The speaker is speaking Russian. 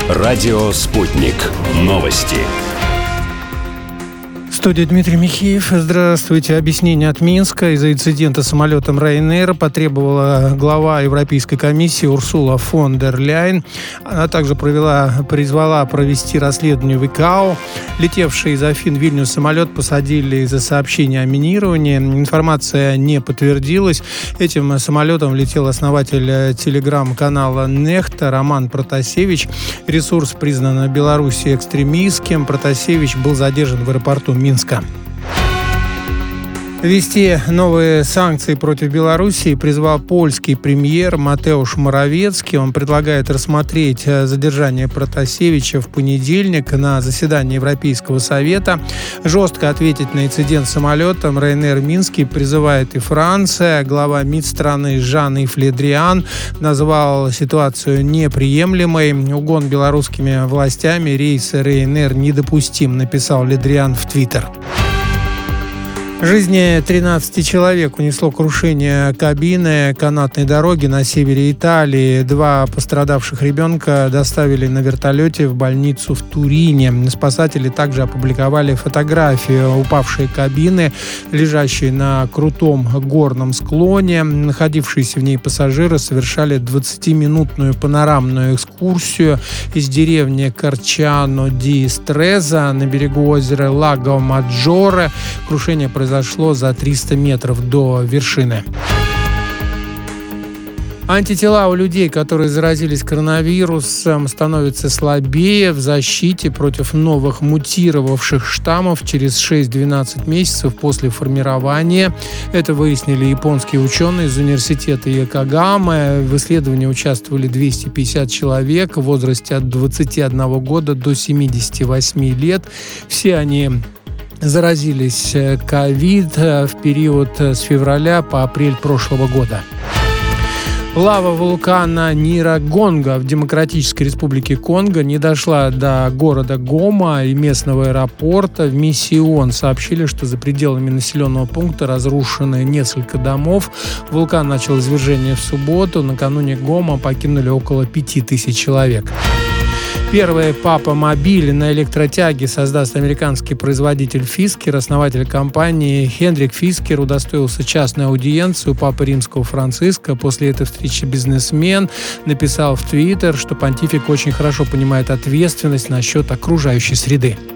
Радио «Спутник». Новости. Студия Дмитрий Михеев. Здравствуйте. Объяснение от Минска. Из-за инцидента с самолетом Ryanair потребовала глава Европейской комиссии Урсула фон дер Ляйен. Она также призвала провести расследование в ИКАО. Летевший из Афин в Вильнюс самолет посадили из-за сообщения о минировании. Информация не подтвердилась. Этим самолетом летел основатель телеграм-канала «Нехта» Роман Протасевич. Ресурс признан Белоруссией экстремистским. Протасевич был задержан в аэропорту Минска. Ввести новые санкции против Белоруссии призвал польский премьер Матеуш Моровецкий. Он предлагает рассмотреть задержание Протасевича в понедельник на заседании Европейского совета. Жестко ответить на инцидент с самолетом Ryanair в Минске призывает и Франция. Глава МИД страны Жан-Ив Ле Дриан назвал ситуацию неприемлемой. Угон белорусскими властями рейса Ryanair недопустим, написал Ле Дриан в Твиттер. Жизни 13 человек унесло крушение кабины канатной дороги на севере Италии. 2 пострадавших ребенка доставили на вертолете в больницу в Турине. Спасатели также опубликовали фотографию упавшей кабины, лежащей на крутом горном склоне. Находившиеся в ней пассажиры совершали 20-минутную панорамную экскурсию из деревни Корчано ди Стреза на берегу озера Лаго Маджоре. Крушение произошло за 300 метров до вершины. Антитела у людей, которые заразились коронавирусом, становятся слабее в защите против новых мутировавших штаммов через 6-12 месяцев после формирования. Это выяснили японские ученые из университета Йокогамы. В исследовании участвовали 250 человек в возрасте от 21 года до 78 лет. Все они заразились ковид в период с февраля по апрель прошлого года. Лава вулкана Нирагонга в Демократической Республике Конго не дошла до города Гома и местного аэропорта. В Миссион сообщили, что за пределами населенного пункта разрушены несколько домов. Вулкан начал извержение в субботу. Накануне Гома покинули около 5000 человек. Первый папа-мобиль на электротяге создаст американский производитель Fisker. Основатель компании Хендрик Фискер удостоился частной аудиенции у папы римского Франциска. После этой встречи бизнесмен написал в Твиттер, что понтифик очень хорошо понимает ответственность насчет окружающей среды.